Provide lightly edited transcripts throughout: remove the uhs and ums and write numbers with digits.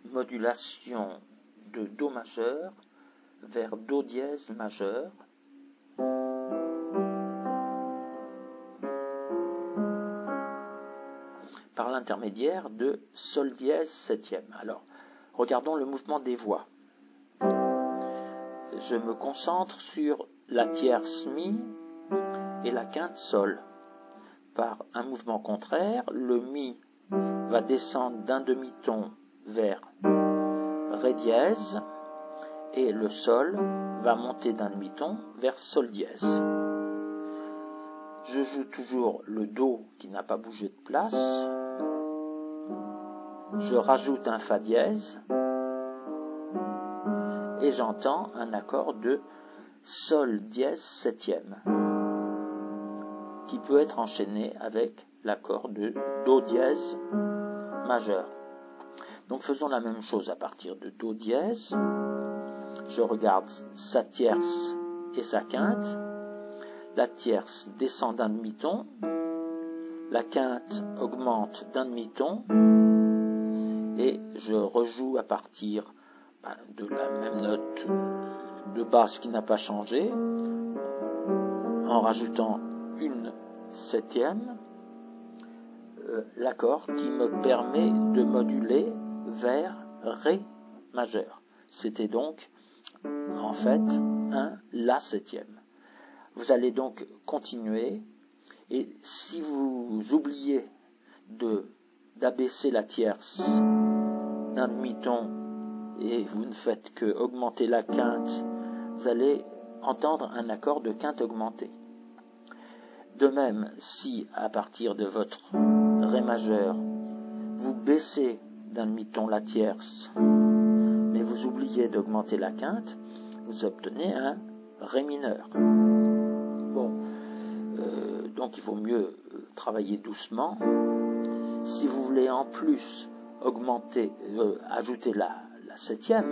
modulation de Do majeur vers Do dièse majeur. Par l'intermédiaire de Sol dièse septième. Alors, regardons le mouvement des voix. Je me concentre sur la tierce Mi et la quinte Sol. Par un mouvement contraire, le Mi va descendre d'un demi-ton vers Ré dièse et le Sol va monter d'un demi-ton vers Sol dièse. Je joue toujours le Do qui n'a pas bougé de place. Je rajoute un Fa dièse et j'entends un accord de Sol dièse septième qui peut être enchaîné avec l'accord de Do dièse majeur. Donc faisons la même chose à partir de Do dièse. Je regarde sa tierce et sa quinte. La tierce descend d'un demi-ton. La quinte augmente d'un demi-ton. Et je rejoue à partir de la même note de basse qui n'a pas changé, en rajoutant une septième, l'accord qui me permet de moduler vers Ré majeur. C'était donc en fait un La septième. Vous allez donc continuer, et si vous oubliez d'abaisser la tierce d'un demi-ton et vous ne faites que augmenter la quinte, vous allez entendre un accord de quinte augmentée. De même, si à partir de votre Ré majeur, vous baissez d'un demi-ton la tierce, mais vous oubliez d'augmenter la quinte, vous obtenez un Ré mineur. Bon, donc il vaut mieux travailler doucement. Si vous voulez en plus ajouter la septième,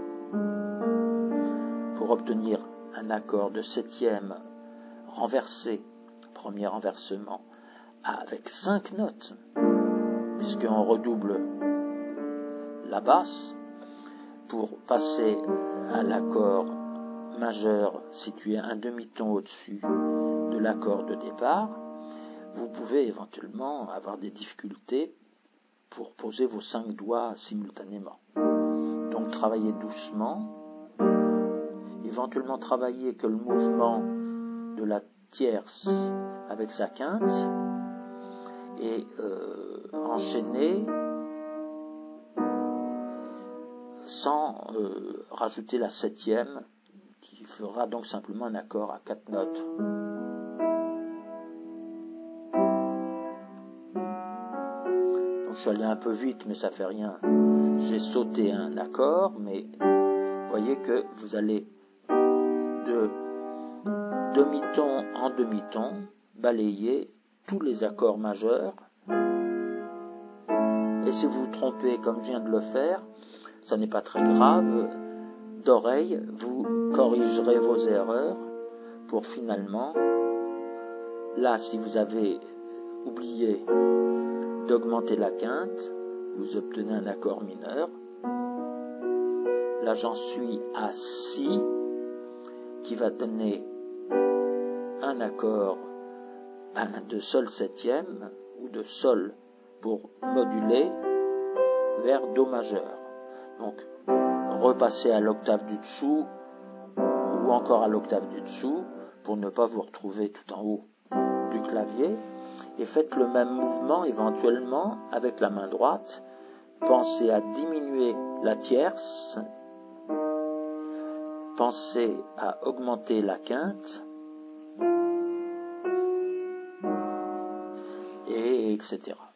pour obtenir un accord de septième renversé, premier renversement, avec 5 notes, puisqu'on redouble la basse, pour passer à l'accord majeur situé un demi-ton au-dessus de l'accord de départ, vous pouvez éventuellement avoir des difficultés pour poser vos 5 doigts simultanément. Donc travaillez doucement, éventuellement travaillez que le mouvement de la tierce avec sa quinte, et enchaînez sans rajouter la septième, qui fera donc simplement un accord à 4 notes. Donc je suis allé un peu vite, mais ça fait rien. J'ai sauté un accord, mais voyez que vous allez de demi-ton en demi-ton balayer tous les accords majeurs. Et si vous vous trompez comme je viens de le faire, ça n'est pas très grave. D'oreille, vous corrigerez vos erreurs pour finalement, là, si vous avez oublié d'augmenter la quinte, vous obtenez un accord mineur. Là, j'en suis à Si, qui va donner un accord de Sol septième ou de Sol pour moduler vers Do majeur. Donc, repassez à l'octave du dessous ou encore à l'octave du dessous pour ne pas vous retrouver tout en haut du clavier, et faites le même mouvement éventuellement avec la main droite. Pensez à diminuer la tierce, pensez à augmenter la quinte, et etc.